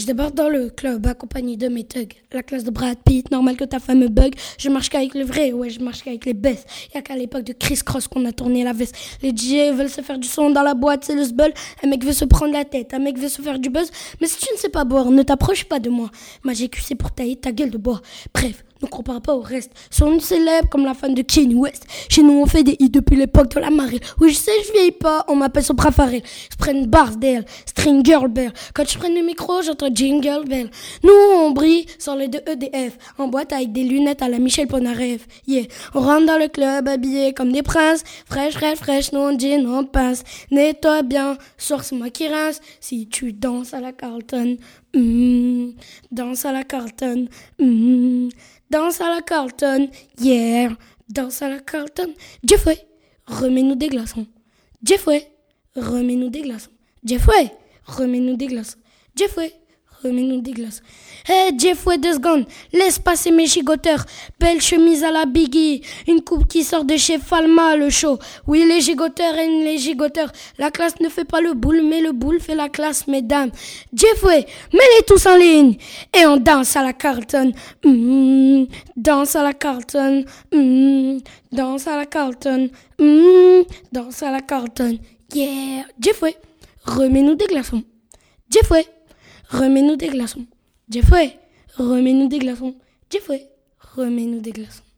Je débarque dans le club accompagné de mes thugs. La classe de Brad Pitt, normal que ta femme me bug. Je marche qu'avec les vrais, ouais, je marche qu'avec les best. Y'a qu'à l'époque de Chris Cross qu'on a tourné la veste. Les DJ veulent se faire du son dans la boîte, c'est le sbul. Un mec veut se prendre la tête, un mec veut se faire du buzz. Mais si tu ne sais pas boire, ne t'approche pas de moi. Ma GQ c'est pour tailler ta gueule de bois. Bref, ne compare pas au reste. Sont célèbres comme la fan de Kanye West. Chez nous on fait des hits depuis l'époque de la marée. Oui je sais je vieillis pas, on m'appelle Sopra Farel. Je prends une barre d'elle, string girl bell. Quand je prends le micro j'entends jingle bell. Nous on brille sans les deux EDF. En boîte avec des lunettes à la Michel Polnareff. Yeah, on rentre dans le club habillés comme des princes. Fraîche, nous on jean, on pince. Nettoie bien, soir c'est moi qui rince. Si tu danses à la Carlton, danse à la Carlton, danse à la Carlton, yeah, danse à la Carlton. Jeffrey, remets-nous des glaçons. Jeffrey, remets-nous des glaçons. Jeffrey, remets-nous des glaçons. Jeffrey, remets-nous des glaçons. Hey Jeffrey, 2 secondes, laisse passer mes gigoteurs. Belle chemise à la Biggie, une coupe qui sort de chez Falma, le show. Oui, les gigoteurs et les gigoteurs. La classe ne fait pas le boule, mais le boule fait la classe, mesdames. Jeffrey, mets-les tous en ligne. Et on danse à la Carlton. Danse à la Carlton. Danse à la Carlton. Danse à la Carlton. Yeah. Jeffrey, remets-nous des glaçons. Jeffrey, remets-nous des glaçons. Jeffrey, remets-nous des glaçons. Jeffrey, remets-nous des glaçons.